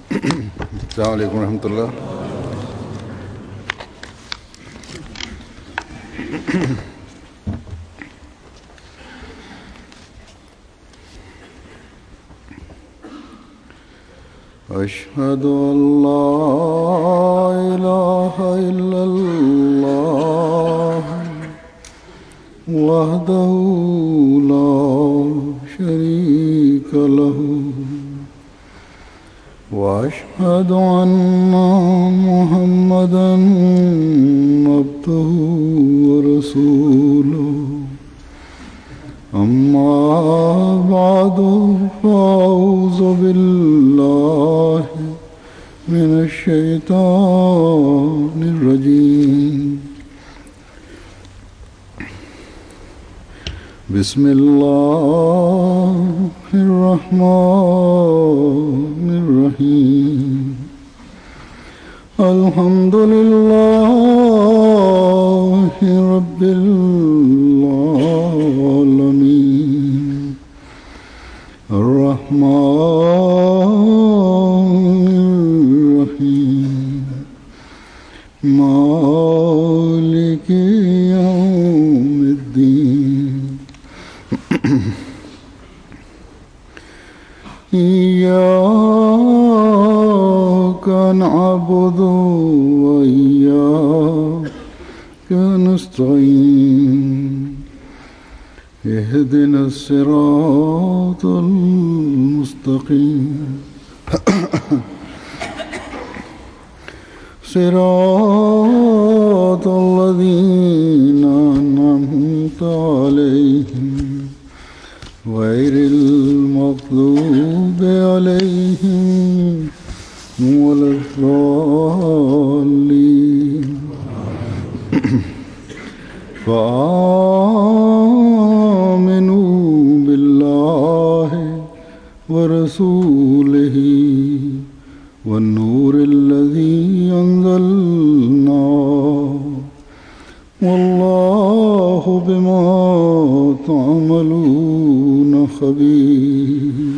अस्सलाम वालेकुम रहमतुल्लाह। अशहदु अल्ला इलाहा इल्लल्लाह वहदहु ला शरीका लहु वअशहदु अन्ना मुहम्मदन अब्दुहु व रसूलुहु अम्मा बअदु फ़अऊज़ु बिल्लाहि मिनश शैतानिर रजीम। बिस्मिल्लाहिर रहमानिर रहीम। अल्हम्दुलिल्लाहि रब्बिल आलमीन अर्रहमानिर रहीम मालिकि यौमिद्दीन। इय्याका नअबुदु व इय्याका नस्तईन। इहदिनस सिरातल मुस्तकीम सिरातल लज़ीना अनअमता अलैहिम गैरिल मग़ज़ूबि अलैहिम वलद्दाल्लीन। फ़आमिनू बिल्लाहि व रसूलिही वन्नूरिल लज़ी अंज़लना वल्लाहु बिमा तअमलून खबीर।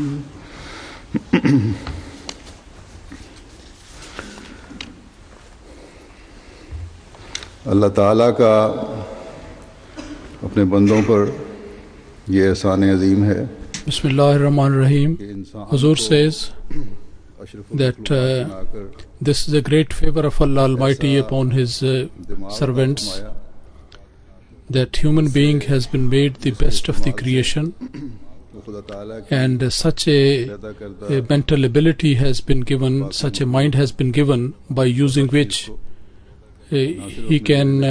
अल्लाह ताला का अपने बंदों पर ये एहसान अजीम है। Bismillahirrahmanirrahim. Huzur says that this is a great favor of Allah Almighty upon His servants, that human being has been made the best of the creation, and such a mental ability has been given, such a mind has been given, by using which he can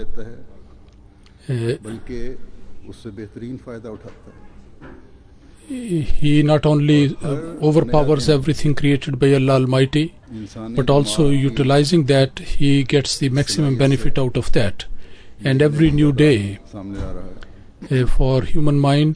he not only overpowers everything created by Allah Almighty, but also utilizing that he gets the maximum benefit out of that. And every new day for human mind,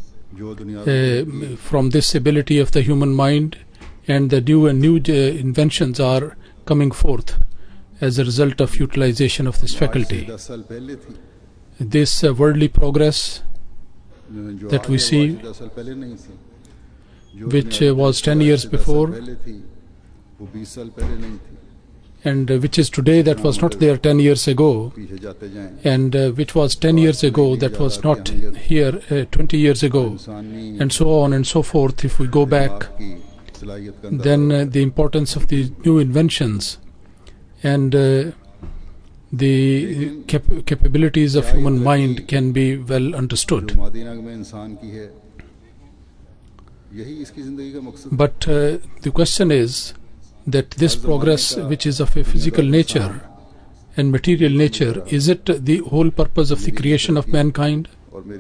from this ability of the human mind, and the new inventions are coming forth as a result of utilization of this faculty. This worldly progress that we see, which was 10 years before, and which is today, that was not there 10 years ago, and which was 10 years ago, that was not here 20 years ago, and so on and so forth. If we go back, then the importance of the new inventions and the capabilities of human mind can be well understood. But the question is that this progress, which is of a physical nature and material nature, is it the whole purpose of the creation of mankind?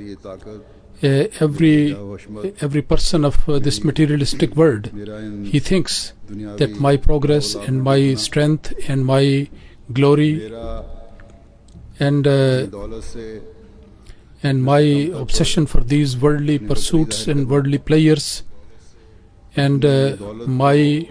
Every person of this materialistic world, he thinks that my progress and my strength and my glory and my obsession for these worldly pursuits and worldly pleasures and my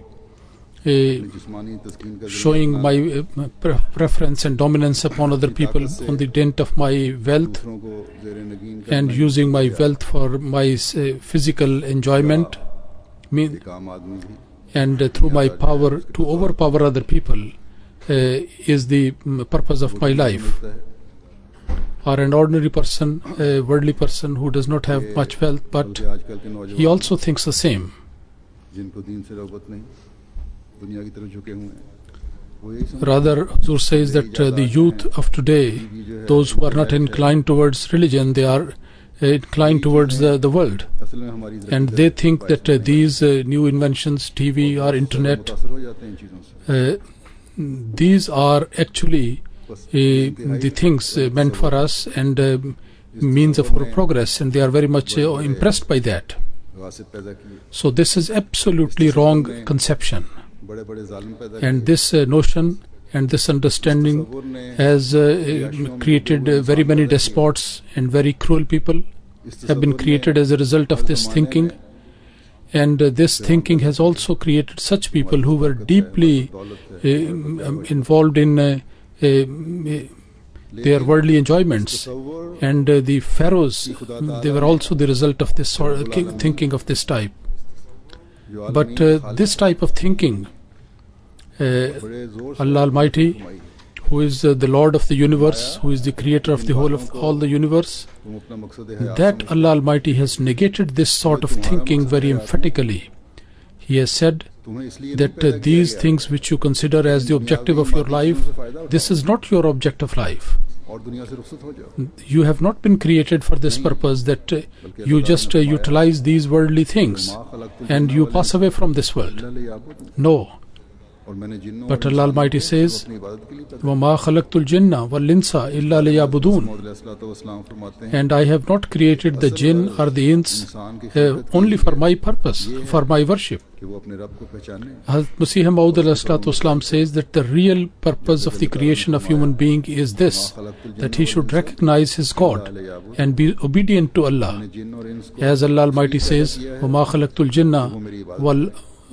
showing my preference and dominance upon other people on the dint of my wealth and using my wealth for my physical enjoyment and through my power to overpower other people is the purpose of my life. Or an ordinary person, a worldly person who does not have much wealth, but he also thinks the same. Rather, Huzur says that the youth of today, those who are not inclined towards religion, they are inclined towards the world, and they think that these new inventions, TV or internet, these are actually the things meant for us and means of our progress, and they are very much impressed by that. So this is absolutely wrong conception, and this notion and this understanding has created very many despots, and very cruel people have been created as a result of this thinking. And this thinking has also created such people who were deeply involved in their worldly enjoyments. And the pharaohs, they were also the result of this sort of thinking of this type. But this type of thinking, Allah Almighty, who is the Lord of the universe, who is the creator of the whole of all the universe, that Allah Almighty has negated this sort of thinking very emphatically. He has said that these things which you consider as the objective of your life, this is not your object of life. You have not been created for this purpose, that you just utilize these worldly things and you pass away from this world. No. But Allah Almighty says, وَمَا خَلَقْتُ الْجِنَّ وَالْإِنسَ إِلَّا لِيَعْبُدُونَ, and I have not created the jinn or the ins only for my purpose, for my worship. Hazrat Masih Maud says that the real purpose of the creation of human being is this, that he should recognize his God and be obedient to Allah. As Allah Almighty says, وَمَا خَلَقْتُ الْجِنَّ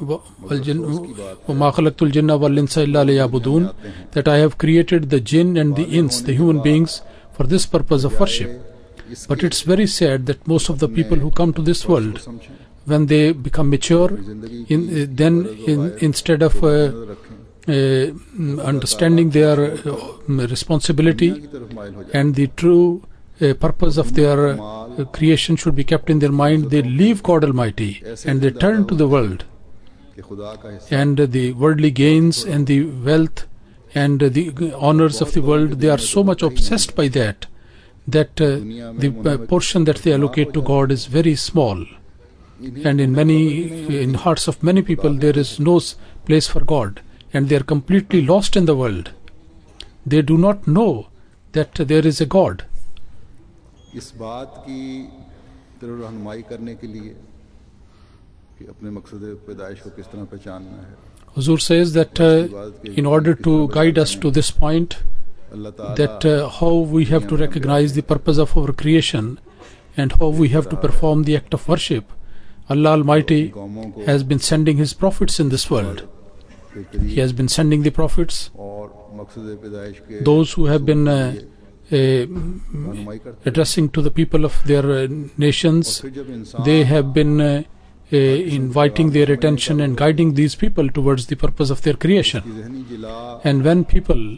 وَمَا خَلَقْتُ الْجِنَّ وَالْإِنسَ إِلَّا لِيَعْبُدُونَ, that I have created the jinn and the ins, the human beings, for this purpose of worship. But it's very sad that most of the people who come to this world, when they become mature, instead of understanding their responsibility and the true purpose of their creation should be kept in their mind, they leave God Almighty and they turn to the world. And the worldly gains and the wealth and the honors of the world, they are so much obsessed by that the portion that they allocate to God is very small. And in hearts of many people there is no place for God, and they are completely lost in the world. They do not know that there is a God. इस बात की तरफ रहनुमाई करने के लिए कि अपने मकसद पैदाइश को किस तरह पहचानना है. Huzur says that in order to guide us to this point, that how we have to recognize the purpose of our creation and how we have to perform the act of worship, Allah Almighty has been sending His prophets in this world. He has been sending the prophets, those who have been addressing to the people of their nations. They have been inviting their attention and guiding these people towards the purpose of their creation. And when people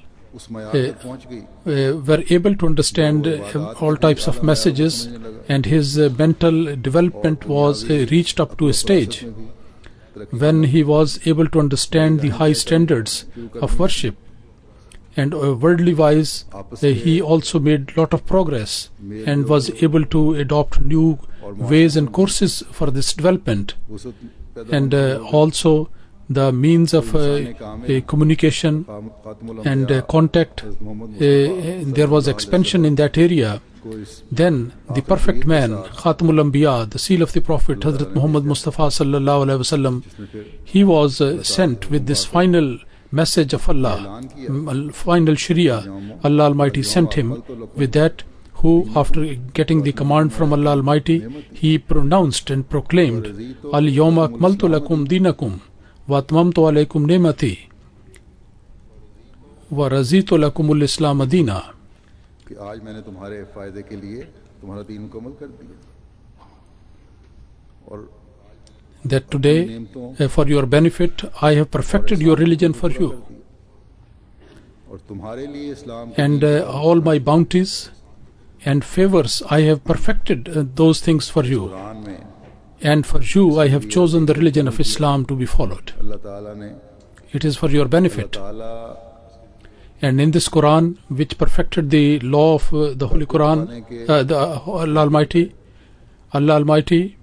were able to understand all types of messages, and his mental development was reached up to a stage when he was able to understand the high standards of worship, and worldly wise he also made lot of progress and was able to adopt new ways and courses for this development, and also the means of communication and contact, there was expansion in that area. Then the perfect man, Khatamul Anbiya, the seal of the Prophet Hazrat Muhammad Mustafa sallallahu alaihi wasallam, he was sent with this final message of Allah, final Sharia. Allah Almighty sent him with that, who after getting the command from Allah Almighty, he pronounced and proclaimed, Al-Yawma akmaltu lakum dinakum wa atmamtu alaykum ni'mati wa razitu lakumul islam adina. कि आज मैंने तुम्हारे फायदे के लिए तुम्हारा दीन मुकम्मल कर दिया. और that today, for your benefit, I have perfected your religion for you. And all my bounties and favors, I have perfected those things for you. And for you, I have chosen the religion of Islam to be followed. It is for your benefit. And in this Quran, which perfected the law of the Holy Quran, Allah Almighty,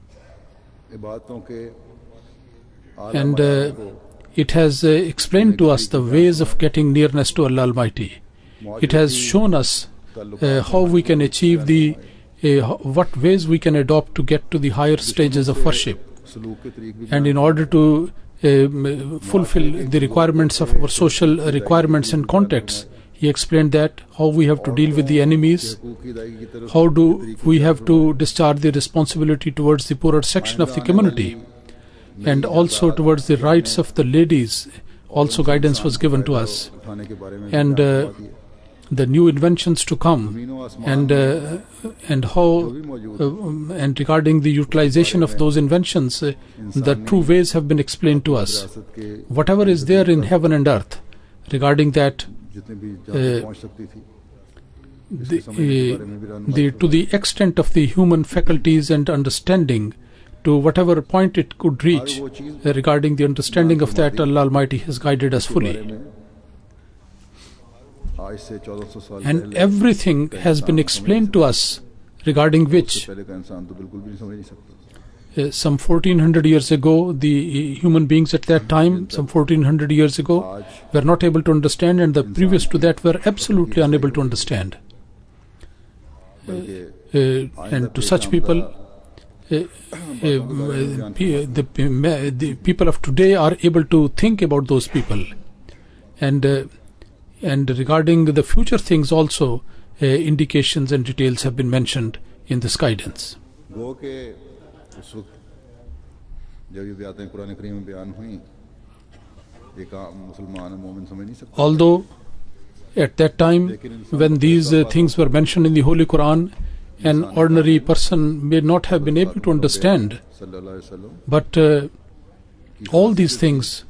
and it has explained to us the ways of getting nearness to Allah Almighty. It has shown us how we can achieve what ways we can adopt to get to the higher stages of worship. And in order to fulfill the requirements of our social requirements and contexts, he explained that how we have to deal with the enemies, how do we have to discharge the responsibility towards the poorer section of the community, and also towards the rights of the ladies. Also guidance was given to us, and the new inventions to come, and how and regarding the utilization of those inventions, the true ways have been explained to us. Whatever is there in heaven and earth, regarding that, to the extent of the human faculties and understanding, to whatever point it could reach, regarding the understanding of that, Allah Almighty has guided us fully. And everything has been explained to us, regarding which some 1400 years ago, the human beings at that time, some 1400 years ago, were not able to understand, and the previous to that were absolutely unable to understand. And to such people, the people of today are able to think about those people. And regarding the future things also, indications and details have been mentioned in this guidance. Although at that time when these things were mentioned in the Holy Quran, an ordinary person may not have been able to understand, but all these things,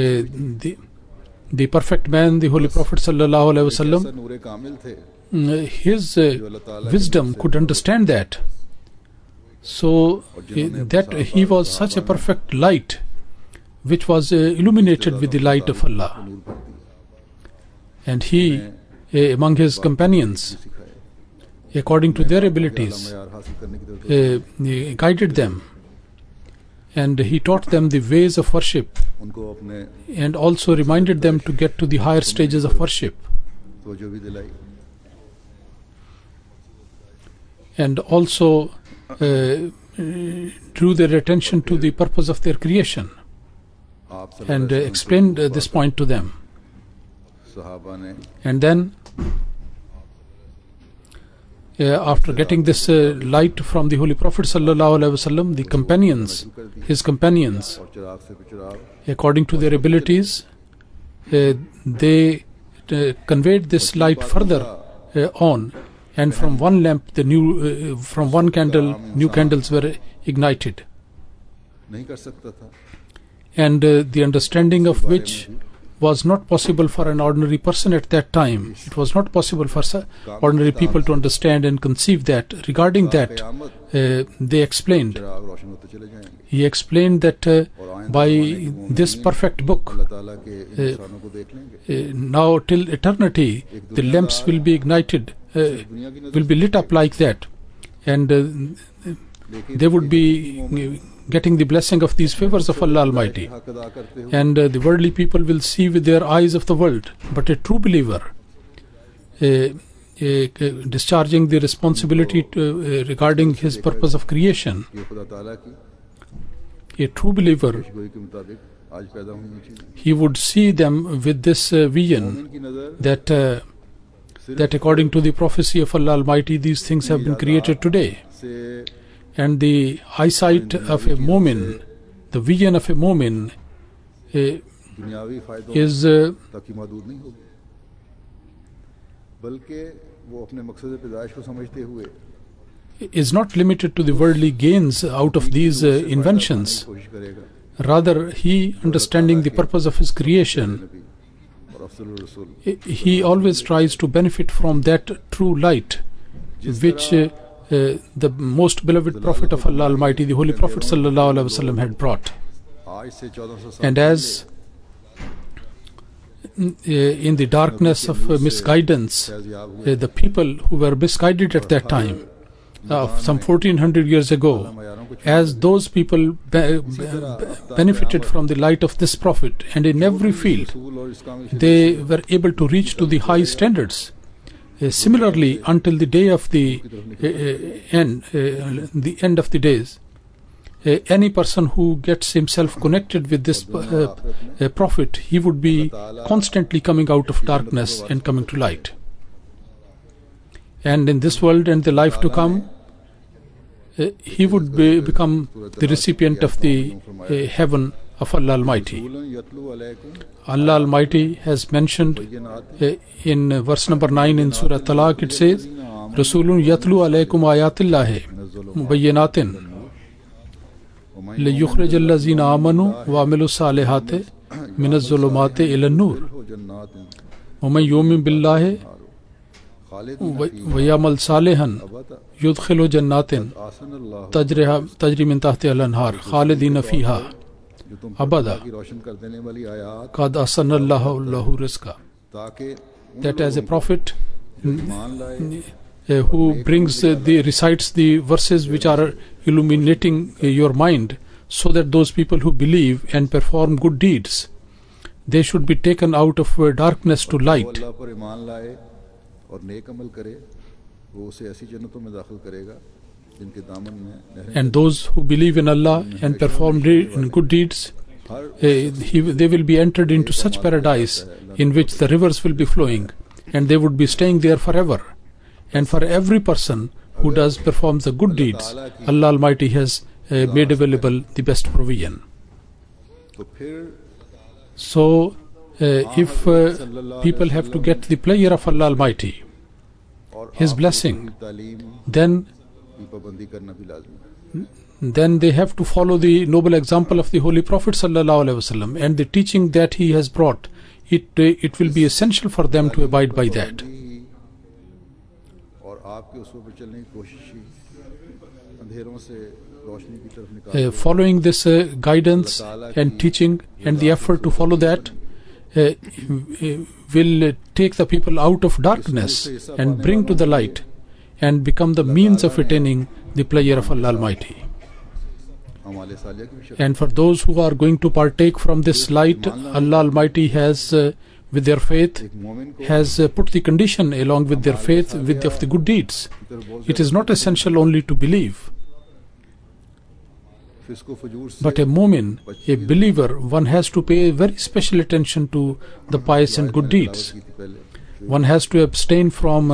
the perfect man, the Holy Prophet Sallallahu Alaihi Wasallam, his wisdom could understand that. So that he was such a perfect light, which was illuminated with the light of Allah. And he, among his companions, according to their abilities, guided them. And he taught them the ways of worship, and also reminded them to get to the higher stages of worship, and also drew their attention to the purpose of their creation, and explained this point to them. And then after getting this light from the Holy Prophet Sallallahu Alaihi Wasallam, the companions, his companions, according to their abilities, they conveyed this light further on, and from one lamp, from one candle, new candles were ignited, and the understanding of which was not possible for an ordinary person at that time. It was not possible for ordinary people to understand and conceive that. Regarding that, they explained. He explained that by this perfect book, now till eternity, the lamps will be ignited, will be lit up like that, and they would be getting the blessing of these favors of Allah Almighty, and the worldly people will see with their eyes of the world. But a true believer, discharging the responsibility regarding his purpose of creation, a true believer, he would see them with this vision that according to the prophecy of Allah Almighty, these things have been created today. And the eyesight of a mu'min, the vision of a mu'min, is is not limited to the worldly gains out of these inventions. Rather, he, understanding the purpose of his creation, he always tries to benefit from that true light which the most beloved Prophet of Allah Almighty, the Holy Prophet Sallallahu Alaihi Wasallam, had brought. And as in the darkness of misguidance, the people who were misguided at that time, some 1400 years ago, as those people benefited from the light of this Prophet, and in every field they were able to reach to the high standards. Similarly, until the day of the end of the days, any person who gets himself connected with this Prophet, he would be constantly coming out of darkness and coming to light. And in this world and the life to come, he would become the recipient of the heaven of Allah Almighty. Allah Almighty has mentioned in verse number 9 in Surah Talaq, it says, Rasulun yatlu alaykum ayatillahi mubayyinatin liyukhrij allazina amanu wa amilu salihati minaz zulumati ila nur wa man yu'min billahi wa ya'mal salihan yudkhilu jannatin tajri min tahtiha al-anhar khalidina fiha abada qad asanallahu lahu rizqa. That as a prophet who brings recites the verses which are illuminating your mind, so that those people who believe and perform good deeds, they should be taken out of darkness to light. And those who believe in Allah and perform good deeds, they will be entered into such paradise in which the rivers will be flowing, and they would be staying there forever. And for every person who performs the good deeds, Allah Almighty has made available the best provision. So, if people have to get the pleasure of Allah Almighty, His blessing, then they have to follow the noble example of the Holy Prophet Sallallahu Alaihi Wasallam and the teaching that he has brought. It will be essential for them to abide by that. Following this guidance and teaching and the effort to follow that will take the people out of darkness and bring to the light and become the means of attaining the pleasure of Allah Almighty. And for those who are going to partake from this light, Allah Almighty has, with their faith, has put the condition along with their faith of the good deeds. It is not essential only to believe. But a mu'min, a believer, one has to pay very special attention to the pious and good deeds. One has to abstain from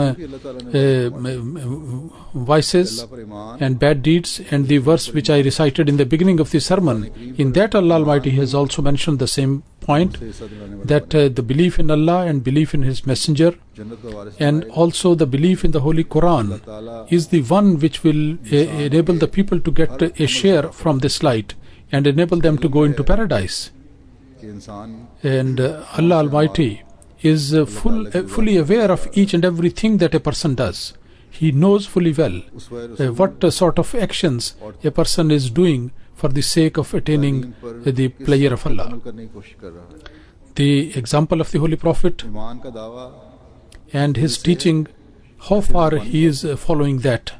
vices and bad deeds. And the verse which I recited in the beginning of the sermon, in that Allah Almighty has also mentioned the same point, that the belief in Allah and belief in His Messenger and also the belief in the Holy Quran is the one which will enable the people to get a share from this light and enable them to go into paradise. And Allah Almighty is fully aware of each and everything that a person does. He knows fully well what sort of actions a person is doing for the sake of attaining the pleasure of Allah. The example of the Holy Prophet and his teaching, how far he is following that.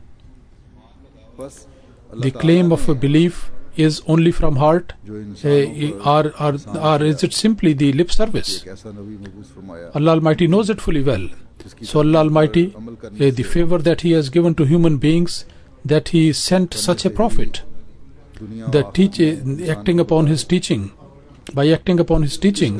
The claim of a belief is only from heart, or is it simply the lip service? Allah Almighty knows it fully well. So Allah Almighty, the favor that He has given to human beings, that He sent such a prophet, that acting upon His teaching, by acting upon His teaching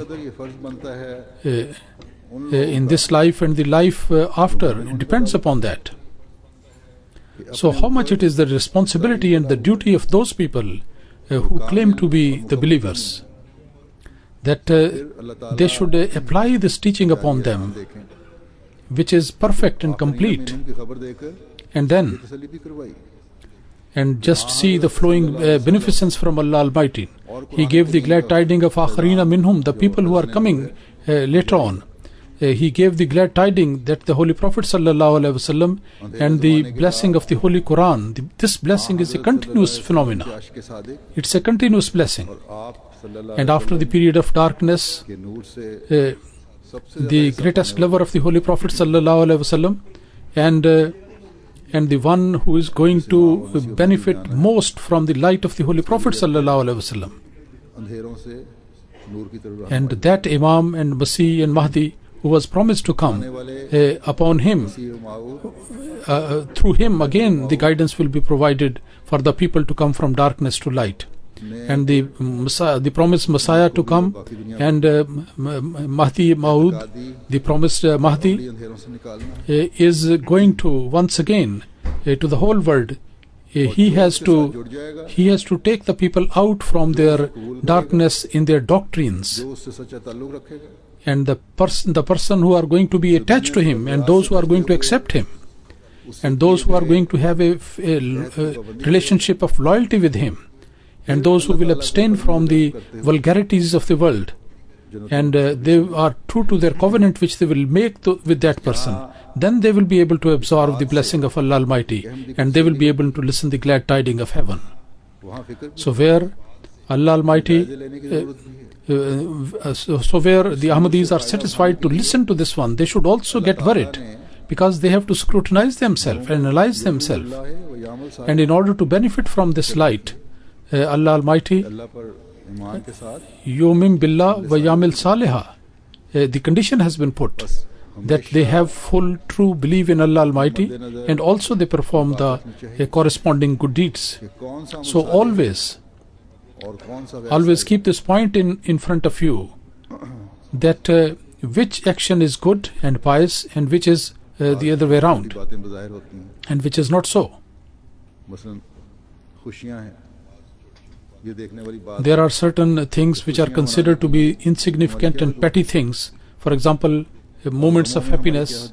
in this life and the life after, it depends upon that. So how much it is the responsibility and the duty of those people who claim to be the believers, that they should apply this teaching upon them, which is perfect and complete, And then, and just see the flowing beneficence from Allah Almighty. He gave the glad tidings of Akharina Minhum, the people who are coming later on. He gave the glad tidings that the Holy Prophet ﷺ and the blessing of the Holy Quran, this blessing is a continuous phenomena. It's a continuous blessing. And after the period of darkness, the greatest lover of the Holy Prophet ﷺ and the one who is going to benefit most from the light of the Holy Prophet ﷺ. And that Imam and Masih and Mahdi who was promised to come upon him, through him again the guidance will be provided for the people to come from darkness to light. And the promised Messiah to come, and Mahdi Maud, the promised Mahdi, is going to once again to the whole world. He has to take the people out from their darkness in their doctrines. And the person who are going to be attached to him, and those who are going to accept him, and those who are going to have a relationship of loyalty with him, and those who will abstain from the vulgarities of the world, and they are true to their covenant which they will make with that person, then they will be able to absorb the blessing of Allah Almighty, and they will be able to listen the glad tidings of heaven. So where Allah Almighty so where the Ahmadis are satisfied to listen to this one, they should also get worried, because they have to scrutinize themselves, analyze themselves. And in order to benefit from this light, Allah Almighty, Yumim Billah wa Yamil Saliha, the condition has been put that they have full true belief in Allah Almighty, and also they perform the corresponding good deeds. So always keep this point in front of you, that which action is good and pious, and which is the other way around, and which is not so. There are certain things which are considered to be insignificant and petty things. For example, moments of happiness.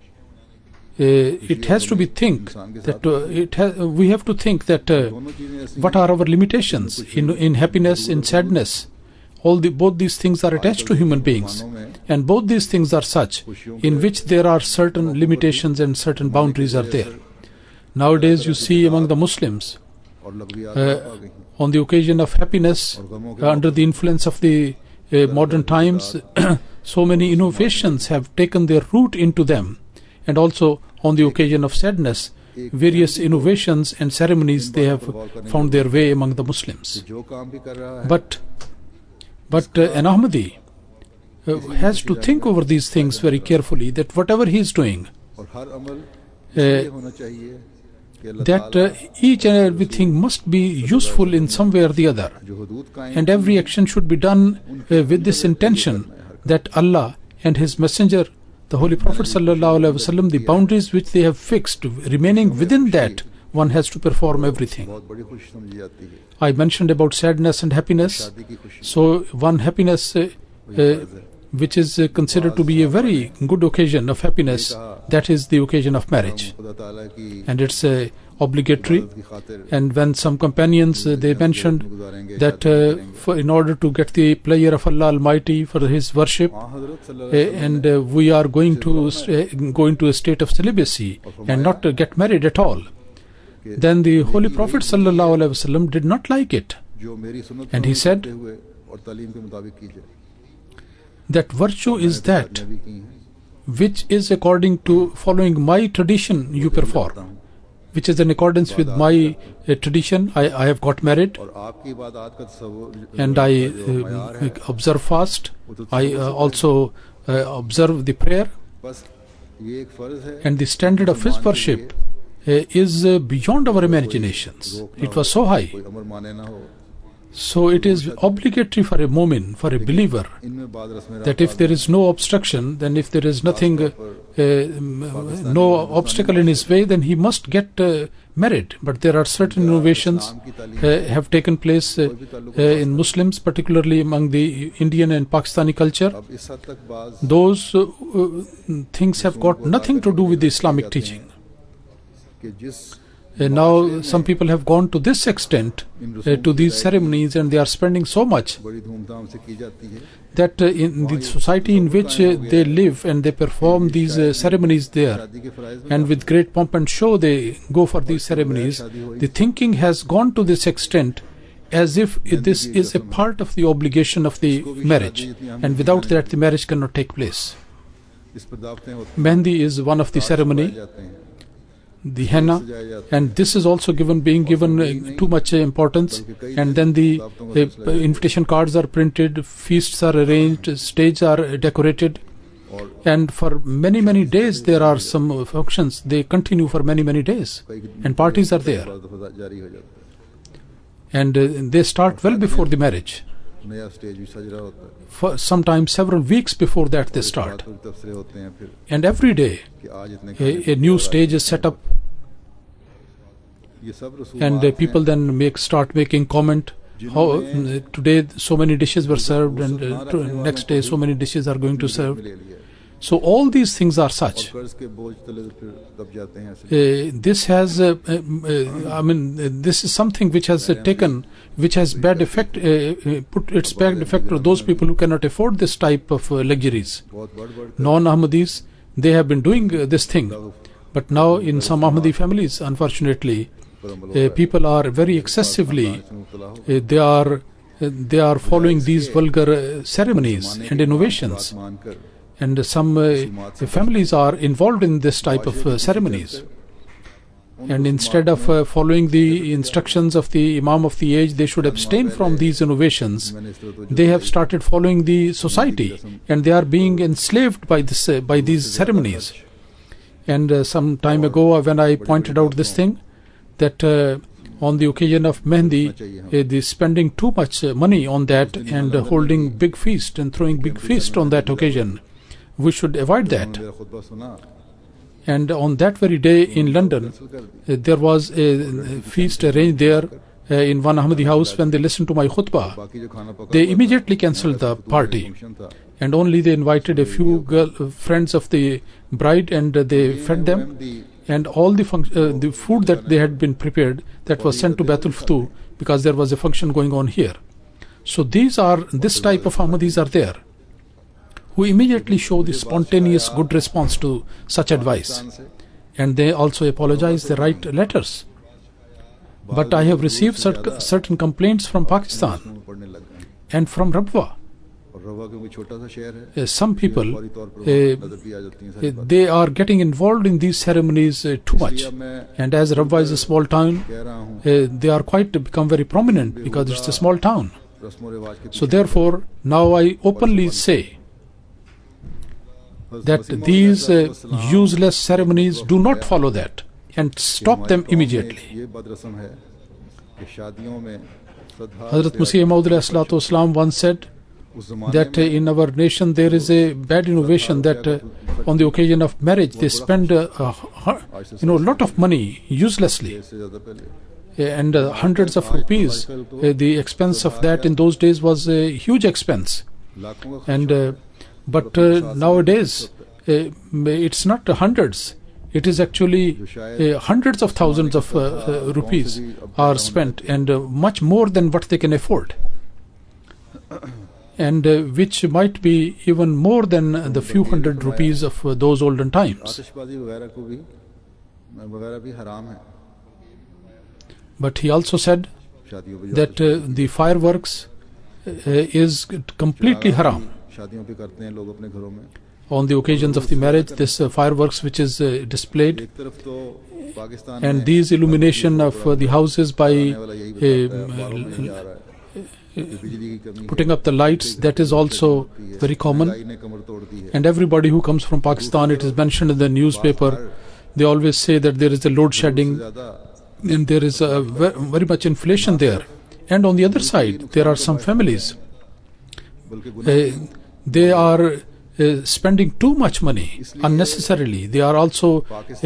It has to be we have to think that what are our limitations in happiness, in sadness. Both these things are attached to human beings, and both these things are such in which there are certain limitations and certain boundaries are there. Nowadays you see among the Muslims, on the occasion of happiness, under the influence of the modern times, so many innovations have taken their root into them, and also on the occasion of sadness, various innovations and ceremonies, they have found their way among the Muslims. But an Ahmadi has to think over these things very carefully, that whatever he is doing, that each and everything must be useful in some way or the other, and every action should be done with this intention that Allah and His Messenger, the Holy Prophet ﷺ, the boundaries which they have fixed, remaining within that, one has to perform everything. I mentioned about sadness and happiness. So one happiness which is considered to be a very good occasion of happiness, that is the occasion of marriage, and it's obligatory. And when some companions they mentioned that in order to get the pleasure of Allah Almighty for His worship, and we are going to go into a state of celibacy and not get married at all, then the Holy Prophet ﷺ did not like it, and he said that virtue is that which is according to following my tradition you perform, which is in accordance with my tradition. I have got married, and I observe fast. I also observe the prayer, and the standard of his worship is beyond our imaginations. It was so high. So it is obligatory for a mu'min, for a believer, that if there is no obstruction, then if there is nothing, no obstacle in his way, then he must get married. But there are certain innovations have taken place in Muslims, particularly among the Indian and Pakistani culture. Those things have got nothing to do with the Islamic teaching. कि जिस now some people have gone to this extent to these ceremonies, and they are spending so much बड़ी धूमधाम से की जाती है that in the society in which they live and they perform these ceremonies there, शादी के फराइज में and with great pomp and show they go for these ceremonies. The thinking has gone to this extent as if this is a part of the obligation of the marriage, and without that the marriage cannot take place. इस पर दावतें होती हैं, Mehndi is one of the ceremony, जाते हैं, the henna, and this is also being given too much importance. And then the invitation cards are printed, feasts are arranged, stages are decorated, and for many days there are some functions. They continue for many days, and parties are there, जारी हो जाता है, and they start well before the marriage. नया stage भी सज रहा होता है, For sometimes several weeks before that they start, कोई तबसरे होते हैं फिर and every day कि आज इतने a new stage is set up, ये सब and रसूमात people then start making comment. How today so many dishes were served, and next day so many dishes are going to serve. ले लिया, So all these things are such. कर्ज के बोझ तले तो फिर दब जाते हैं ऐसे, This has, this is something which has which has bad effect, put its bad effect on those people who cannot afford this type of luxuries. बहुत बढ़ Non-Ahmadis, they have been doing this thing, but now in some Ahmadi families, unfortunately, people are very excessively, they are following these vulgar ceremonies and innovations, मानकर and some families are involved in this type of ceremonies. And instead of following the instructions of the Imam of the age, they should abstain from these innovations. They have started following the society, and they are being enslaved by these ceremonies. And some time ago, when I pointed out this thing, that on the occasion of Mehndi, they spending too much money on that, and holding big feast and throwing big feast on that occasion, we should avoid that. मेरा खुतबा सुना, And on that very day in London, there was a feast arranged there in one Ahmadi house. When they listened to my khutbah, बाकी जो खाना पका they immediately cancelled the party, function था, and only they invited a few friends of the bride, and they fed them, and all the food that they had been prepared, that was sent to Baitul Futuh, because there was a function going on here. So this type of Ahmadis are there, who immediately show the spontaneous good response to such advice, and they also apologize, they write letters. But I have received certain complaints from Pakistan पढ़ने लग गए, and from Rabwa. और रवा क्योंकि छोटा सा शहर है, Some people, फौरी तौर पर नजर भी आ जाती हैं सारी बातें। they are getting involved in these ceremonies too much. अब मैं And as Rabwa is a small town, कह रहा हूँ, they are quite become very prominent because it's a small town. रस्मों रिवाज के So therefore, now I openly say that these useless ceremonies, do not follow that, and stop them immediately. ये बदरस्म है कि शादियों में सद्भाव Hazrat Masih Maud alayhi salam once said उस ज़माने that in our nation there is a bad innovation that on the occasion of marriage they spend a lot of money uselessly, से ज़्यादा पहले and hundreds of rupees. The expense of that in those days was a huge expense. लाखों का And but nowadays it's not hundreds, it is actually hundreds of thousands of rupees are spent, and much more than what they can afford, and which might be even more than the few hundred rupees of those olden times. आतिशबाजी वगैरह भी हराम है, But he also said शादियों पे that the fireworks is completely haram. शादियों पे करते हैं लोग अपने घरों में। On the occasions of the marriage, this fireworks which is displayed, एक तरफ तो पाकिस्तान and में these illumination of the houses by वाला यही बताया जा रहा है कि बिजली की कमी putting up the lights, that is also very common. महंगाई ने कमर तोड़ दी है। And everybody who comes from Pakistan, it is mentioned in the newspaper, they always say that there is a load shedding, ज़्यादा and there is a very much inflation there. And on the other side, there are some families, बल्कि they are spending too much money unnecessarily. They are also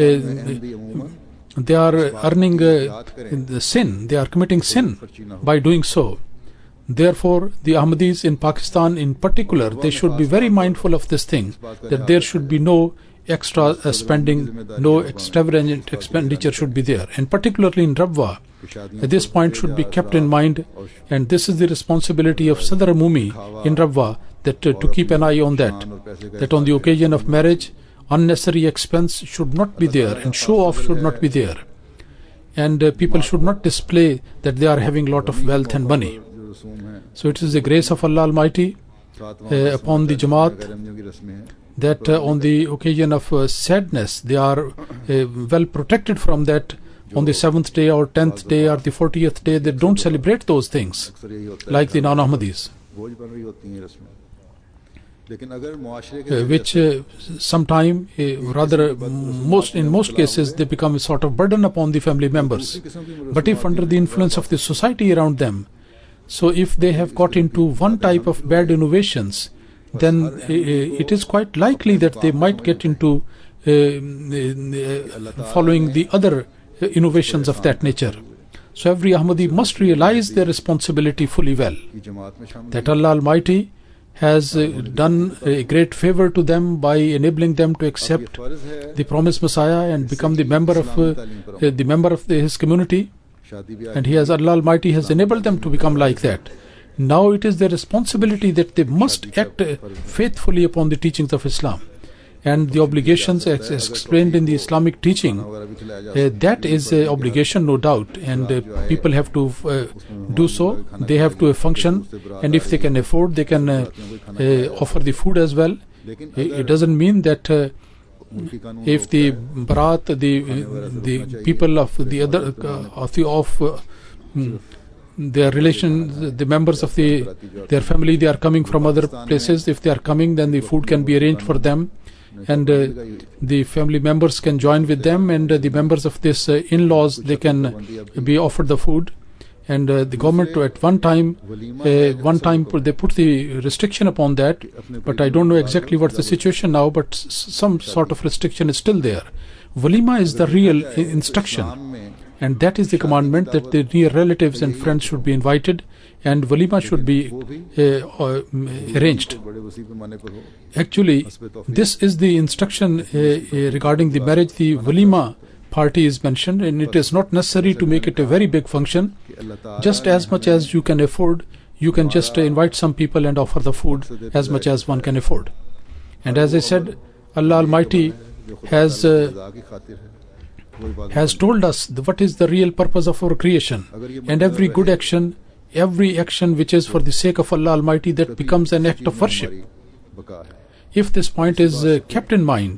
they are earning the sin, they are committing sin by doing so. Therefore, the Ahmadis in Pakistan in particular, they should be very mindful of this thing, that there should be no extra spending, no extravagant expenditure should be there. And particularly in Rabwa, this point should be kept in mind, and this is the responsibility of Sadr Amumi in Rabwa, that to keep an eye on that on the occasion of marriage, unnecessary expense should not be there and show off should not be there. And people should not display that they are having lot of wealth and money. So it is the grace of Allah Almighty upon the Jamaat that on the occasion of sadness they are well protected from that. On the 7th day or 10th day or the 40th day, they don't celebrate those things like the non-Ahmadis, which sometime rather in most cases they become a sort of burden upon the family members. But if under the influence of the society around them, so if they have got into one type of bad innovations, then it is quite likely that they might get into following the other innovations of that nature. So every Ahmadi must realize their responsibility fully well, that Allah Almighty has done a great favor to them by enabling them to accept the promised Messiah and become the member of his community, and Allah Almighty has enabled them to become like that. Now it is their responsibility that they must act faithfully upon the teachings of Islam. And the obligations as explained in the Islamic teaching, that is an obligation, no doubt, and people have to do so. They have to function, and if they can afford, they can offer the food as well. It doesn't mean that if the Bharat, the people of the other their relation, the members of their family, they are coming from other places. If they are coming, then the food can be arranged for them, and the family members can join with them, and the members of this in-laws, they can be offered the food. And the government at one time they put the restriction upon that, but I don't know exactly what's the situation now, but some sort of restriction is still there. Walima is the real instruction, and that is the commandment that the near relatives and friends should be invited, and walima should be arranged. Actually, this is the instruction regarding the marriage. The walima party is mentioned, and it is not necessary to make it a very big function. Just as much as you can afford, you can just invite some people and offer the food as much as one can afford. And as I said, Allah Almighty has told us what is the real purpose of our creation, and every good action, every action which is for the sake of Allah Almighty, that becomes an act of worship. If this point is kept in mind,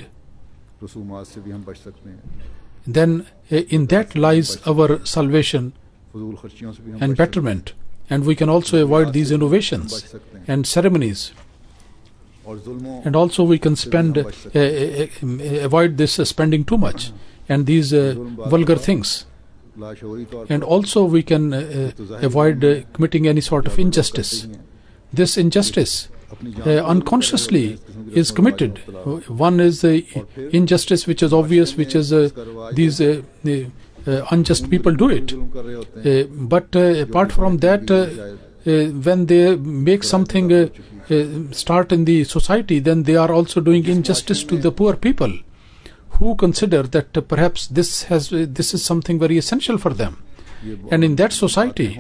then in that lies our salvation and betterment, and we can also avoid these innovations and ceremonies, and also we can avoid this spending too much and these vulgar things, and also we can avoid committing any sort of injustice. This injustice unconsciously is committed. One is the injustice which is obvious, which is these unjust people do it. But apart from that, when they make something start in the society, then they are also doing injustice to the poor people, who consider that perhaps this is something very essential for them. And in that society,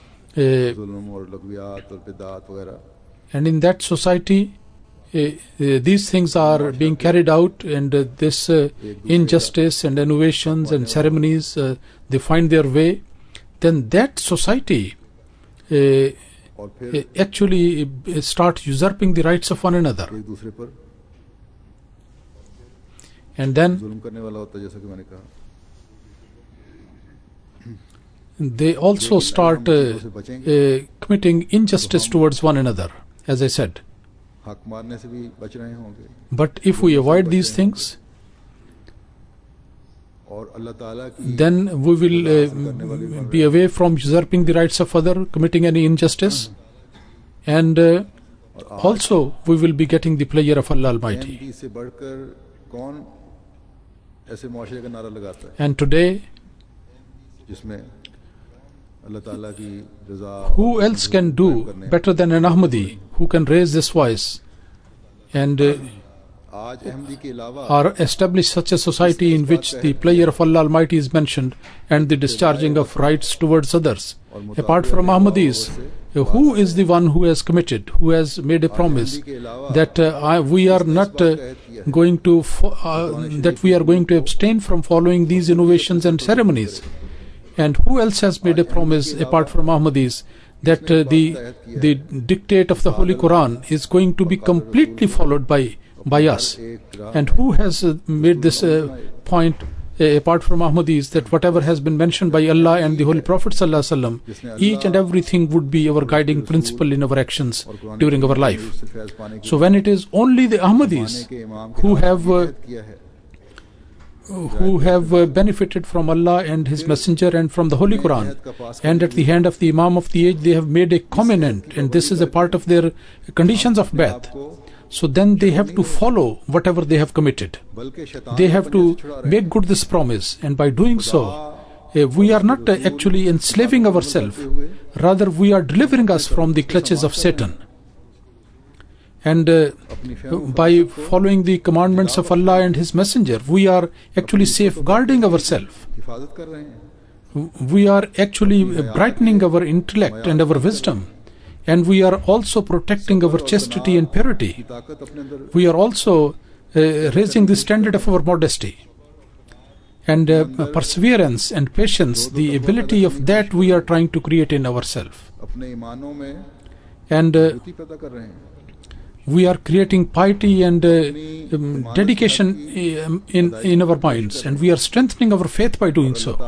these things are being carried out, and this injustice and innovations and ceremonies, they find their way, then that society actually start usurping the rights of one another. And then they also start committing injustice towards one another, as I said. But if we avoid these things, then we will be away from usurping the rights of others, committing any injustice, and also we will be getting the pleasure of Allah Almighty. And today, who else can do better than an Ahmadi, who can raise this voice and or establish such a society in which the pleasure of Allah Almighty is mentioned and the discharging of rights towards others. Apart from Ahmadis, who is the one who has committed, who has made a promise that we are not going to that we are going to abstain from following these innovations and ceremonies? And who else has made a promise apart from Ahmadis that the dictate of the Holy Quran is going to be completely followed by us? And who has made this point apart from Ahmadis, that whatever has been mentioned by Allah and the Holy Prophet ﷺ, each and everything would be our guiding principle in our actions during our life? So when it is only the Ahmadis who have benefited from Allah and His Messenger and from the Holy Quran, and at the hand of the Imam of the age they have made a covenant, and this is a part of their conditions of Bai'at, so then they have to follow whatever they have committed. They have to make good this promise, and by doing so, we are not actually enslaving ourselves, rather we are delivering us from the clutches of Satan. And by following the commandments of Allah and His Messenger, we are actually safeguarding ourselves. We are actually brightening our intellect and our wisdom. And we are also protecting our chastity and purity. We are also raising the standard of our modesty. And perseverance and patience, the ability of that we are trying to create in ourselves. And we are creating piety and dedication in our minds, and we are strengthening our faith by doing so.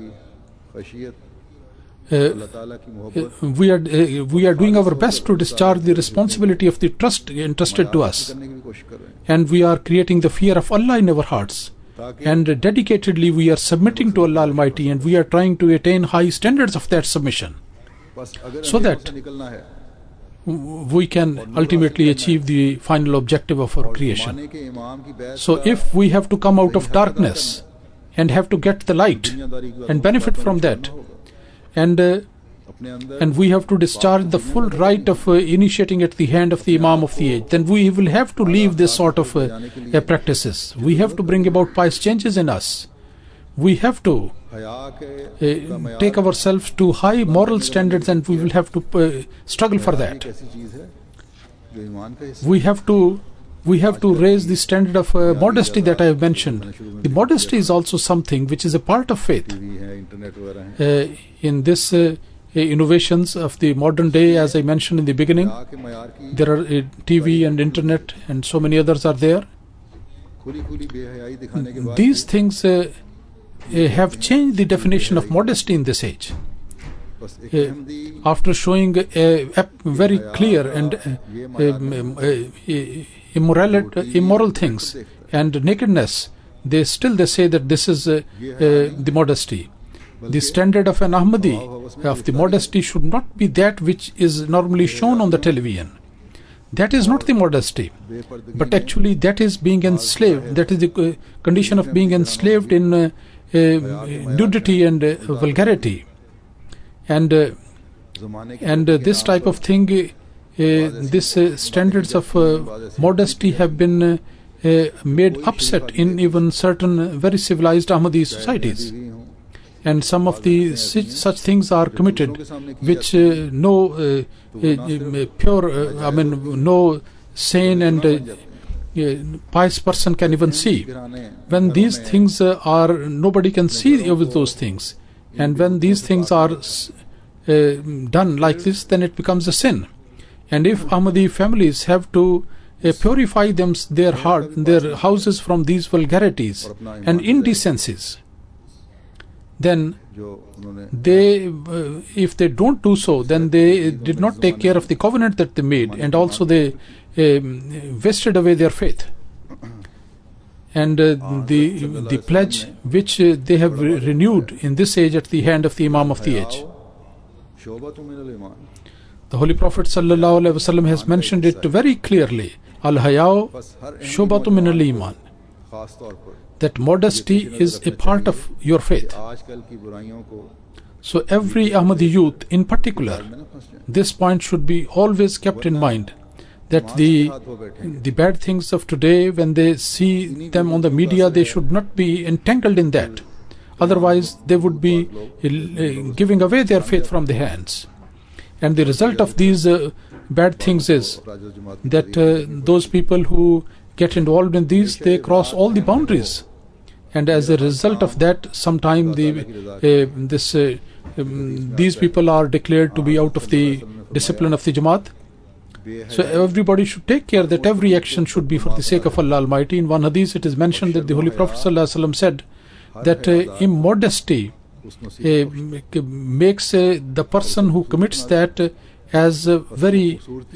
We are doing our best to discharge the responsibility of the trust entrusted to us, and we are creating the fear of Allah in our hearts, and dedicatedly we are submitting to Allah Almighty, and we are trying to attain high standards of that submission, so that we can ultimately achieve the final objective of our creation. So if we have to come out of darkness and have to get the light and benefit from that, and we have to discharge the full right of initiating at the hand of the Imam of the age, then we will have to leave this sort of practices. We have to bring about pious changes in us. We have to take ourselves to high moral standards, and we will have to struggle for that. We have to raise the standard of modesty that I have mentioned. The modesty is also something which is a part of faith. In this innovations of the modern day, as I mentioned in the beginning, there are TV and internet and so many others are there. These things have changed the definition of modesty in this age. After showing very clear and immoral things and nakedness, they say that this is the modesty. The standard of an Ahmadi of the modesty should not be that which is normally shown on the television. That is not the modesty, but actually that is being enslaved. That is the condition of being enslaved in nudity and vulgarity. And this type of thing, these standards of modesty have been made upset in even certain very civilized Ahmadi societies. And some of the such things are committed which no sane and pious person can even see. When these things are, nobody can see over those things. And when these things are done like this, then it becomes a sin. And if Ahmadi families have to purify their houses from these vulgarities and indecencies, then if they don't do so, then they did not take care of the covenant that they made, and also they wasted away their faith. And the pledge which they have renewed in this age at the hand of the Imam of the age. The Holy Prophet ﷺ has mentioned it very clearly. Al-Hayao Shobatu min al-Iman. That modesty is a part of your faith. So every Ahmadi youth in particular, this point should be always kept in mind, that the bad things of today, when they see them on the media, they should not be entangled in that. Otherwise, they would be giving away their faith from their hands. And the result of these bad things is that those people who get involved in these, they cross all the boundaries. And as a result of that, sometime these people are declared to be out of the discipline of the Jamaat. So everybody should take care that every action should be for the sake of Allah Almighty. In one hadith it is mentioned that the Holy Prophet ﷺ said that immodesty makes the person who commits that as very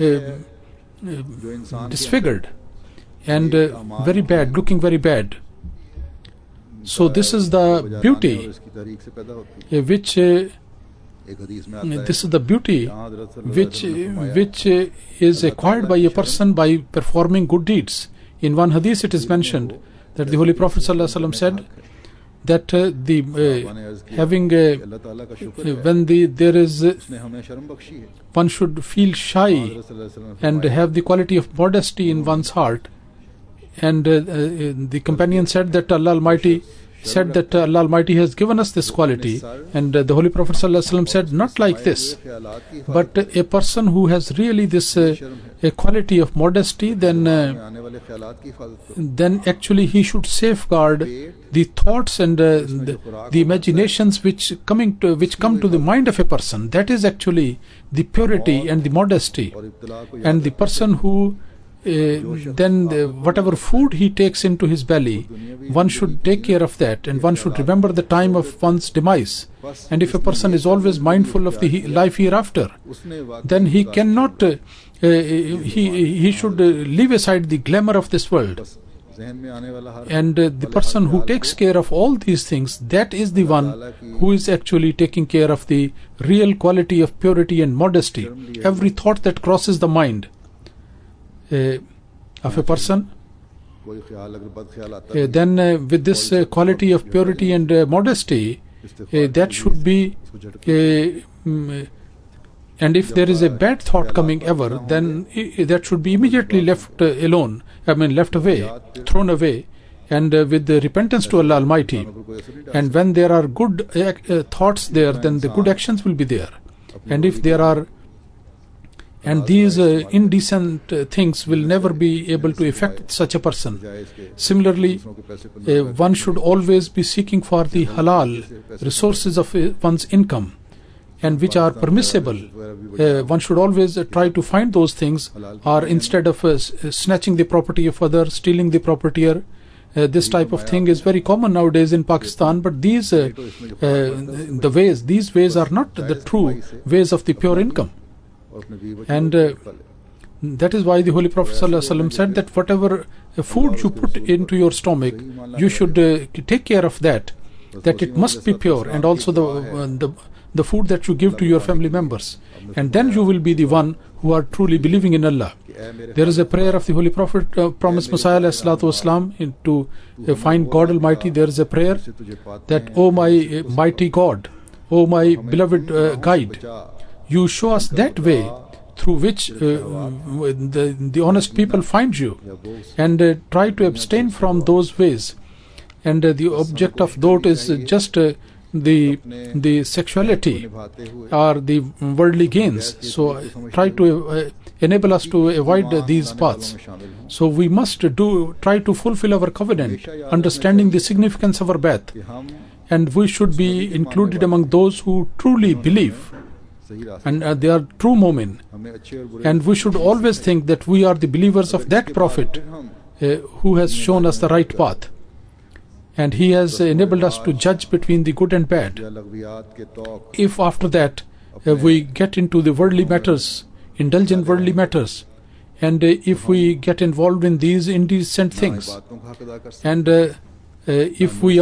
disfigured and very bad, looking very bad. So this is the beauty which is acquired by a person by performing good deeds. In one hadith it is mentioned that the Holy Prophet ﷺ said that one should feel shy and have the quality of modesty in one's heart. And the companion said that Allah Almighty has given us this quality, and the Holy Prophet ﷺ said, not like this, but a person who has really this a quality of modesty, then actually he should safeguard the thoughts and the imaginations which come to the mind of a person. That is actually the purity and the modesty. And the person who whatever food he takes into his belly, one should take care of that, and one should remember the time of one's demise. And if a person is always mindful of the life hereafter, then he cannot he should leave aside the glamour of this world. And the person who takes care of all these things, that is the one who is actually taking care of the real quality of purity and modesty. Every thought that crosses the mind of a person, then with this quality of purity and modesty, that should be and if there is a bad thought coming ever, then that should be immediately left alone, left away, thrown away, and with the repentance to Allah Almighty. And when there are good thoughts there, then the good actions will be there. And if there are these indecent things will never be able to affect such a person. Similarly, one should always be seeking for the halal resources of one's income, and which are permissible. One should always try to find those things, or instead of snatching the property of others, stealing the property. This type of thing is very common nowadays in Pakistan, but these ways are not the true ways of the pure income. And that is why the Holy Prophet ﷺ said that whatever food you put into your stomach, you should take care of that it must be pure, and also the food that you give to your family members. And then you will be the one who are truly believing in Allah. There is a prayer of the Holy Prophet, promised Messiah ﷺ, to find God Almighty. There is a prayer that, O my mighty God, O my beloved guide, you show us that way through which the honest people find you, and try to abstain from those ways. And the object of thought is just the sexuality or the worldly gains. So try to enable us to avoid these paths. So we must try to fulfill our covenant, understanding the significance of our Bai'at, and we should be included among those who truly believe, and they are true mu'min. And we should always think that we are the believers of that Prophet who has shown us the right path, and he has enabled us to judge between the good and bad. If after that we get into the worldly matters, indulge in worldly matters, and if we get involved in these indecent things, and if we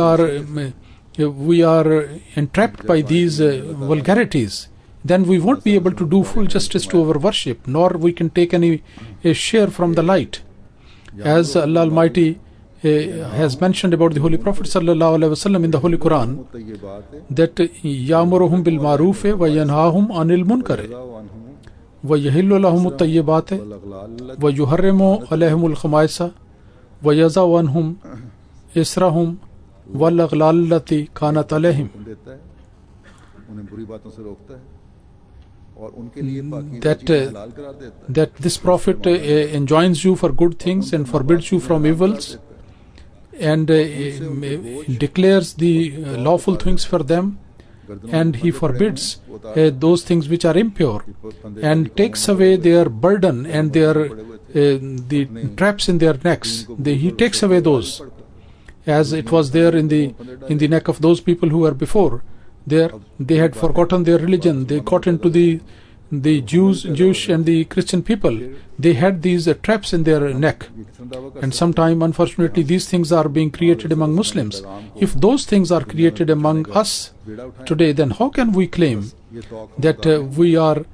are entrapped by these vulgarities, then we won't be able to do full justice to our worship, nor we can take any share from the light. As Allah Almighty has mentioned about the Holy Prophet ﷺ in the Holy Quran, that Ya'muruhum bil ma'ruf wa yanhahum anil munkar, वयहिल्लु लहुमुत तय्यिबात वयुहर्रिमु अलैहिमुल खबाइसा वयज़अ अन्हुम इसरहुम वल अग़लाल लती कानत अलैहिम. That this prophet enjoins you for good things and forbids you from evils, and declares the lawful things for them, and he forbids those things which are impure, and takes away their burden and their the traps in their necks. He takes away those, as it was there in the neck of those people who were before. They had forgotten their religion. They got into the Jewish and the Christian people. They had these traps in their neck, and sometime, unfortunately, these things are being created among Muslims. If those things are created among us today, then how can we claim that we are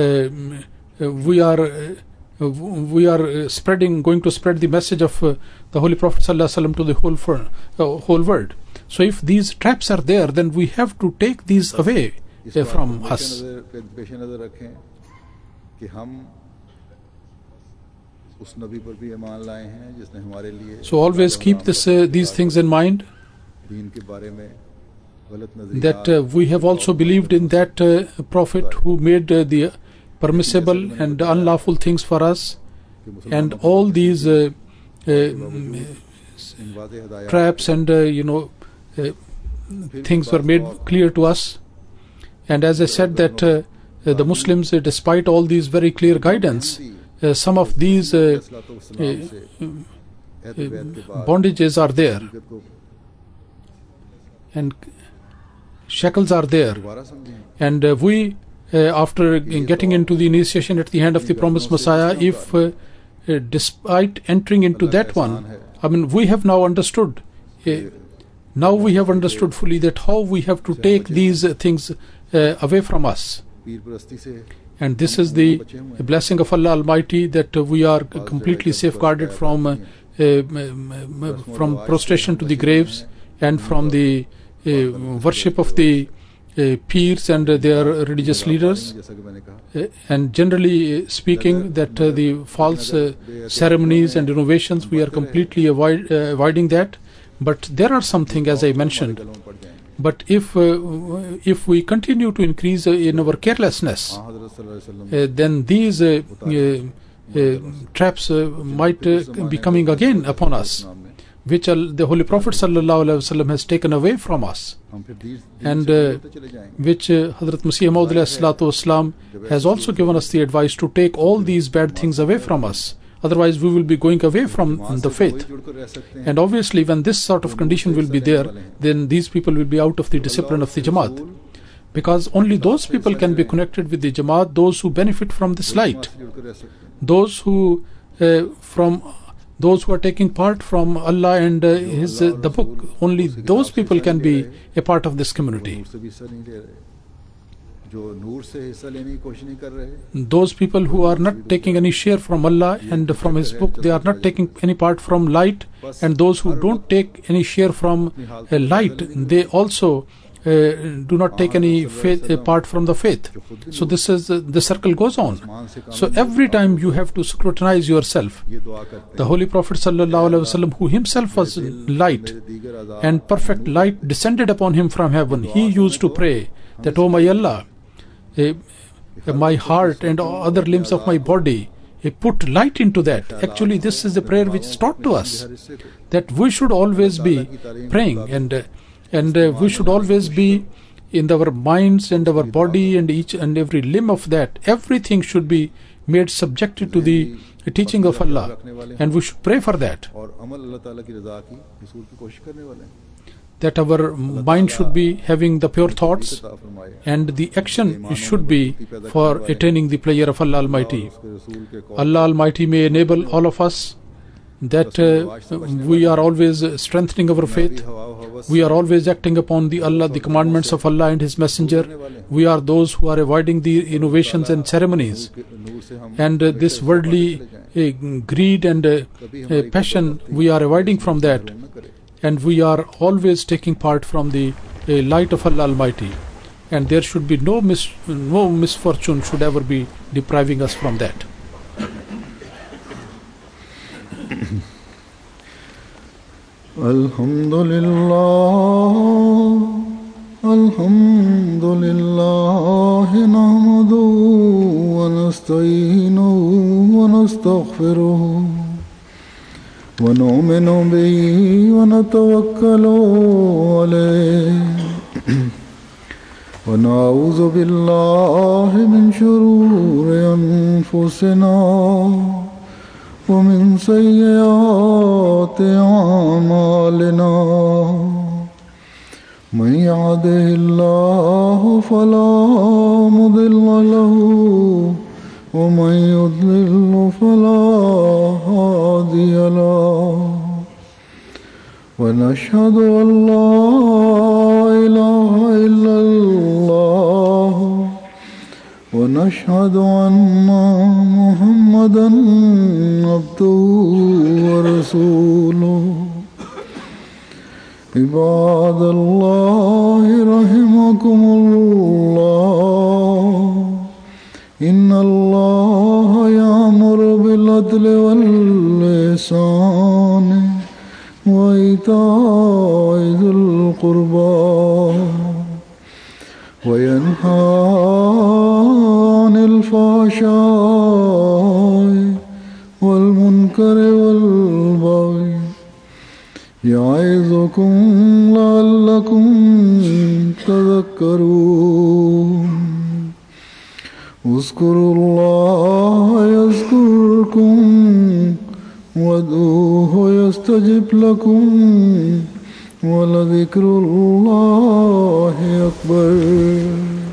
going to spread the message of the Holy Prophet ﷺ to the whole world? So if these traps are there, then we have to take these away from us. So always keep these things in mind, that we have also believed in that Prophet who made the permissible and unlawful things for us, and all these traps and things were made clear to us. And as I said, that the Muslims, despite all these very clear guidance, some of these bondages are there, and shackles are there, and we after getting into the initiation at the hand of the promised Messiah, if despite entering into that one, we have now understood, we have understood fully that how we have to take these things away from us. And this is the blessing of Allah Almighty, that we are completely safeguarded from prostration to the graves, and from the worship of the peers and their religious leaders, and generally speaking, that the false ceremonies and innovations, we are completely avoiding that. But there are something, as I mentioned, but if we continue to increase in our carelessness, then these traps might be coming again upon us, which the Holy Prophet ﷺ has taken away from us, and which Hazrat Masih Maud has also given us the advice to take all these bad things away from us. Otherwise, we will be going away from the faith. And obviously, when this sort of condition will be there, then these people will be out of the discipline of the Jamaat. Because only those people can be connected with the Jamaat, those who benefit from this light. Those who are taking part from Allah and the book, only those people can be a part of this community. Those people who are not taking any share from Allah and from His book, they are not taking any part from light, and those who don't take any share from light, they also do not take any part from the faith. So this is the circle goes on. So every time you have to scrutinize yourself. The Holy Prophet ﷺ, who himself was light and perfect light descended upon him from heaven, he used to pray that, "Oh my Allah, my heart and other limbs of my body, put light into that." Actually, this is the prayer which is taught to us, that we should always be praying, and we should always be in our minds and our body and each and every limb of that. Everything should be made subjected to the teaching of Allah, and we should pray for that. That our mind should be having the pure thoughts, and the action should be for attaining the pleasure of Allah Almighty. Allah Almighty may enable all of us that we are always strengthening our faith. We are always acting upon the commandments of Allah and His Messenger. We are those who are avoiding the innovations and ceremonies, and this worldly greed and passion, we are avoiding from that, and we are always taking part from the light of Allah Almighty. and there should be no misfortune should ever be depriving us from that. Alhamdulillah nahmaduhu wa nasta'inuhu wa nastaghfiruhu wa nu'minu bihi wa natawakkalu alayhi wa na'udhu billahi min shururi anfusina ومن سيئات أعمالنا من يهده الله فلا مضل له ومن يضلل فلا هادي له ونشهد أن لا إله إلا الله ونشهد أن محمدًا عبده ورسوله عباد الله رحمكم الله إن الله يأمر بالعدل والإحسان وإيتاء ذي القربى وينهى عن الفحشاء والمنكر والبغي يعظكم لعلكم تذكرون اذكروا الله يذكركم وادعوه يستجب لكم ولذكر الله أكبر.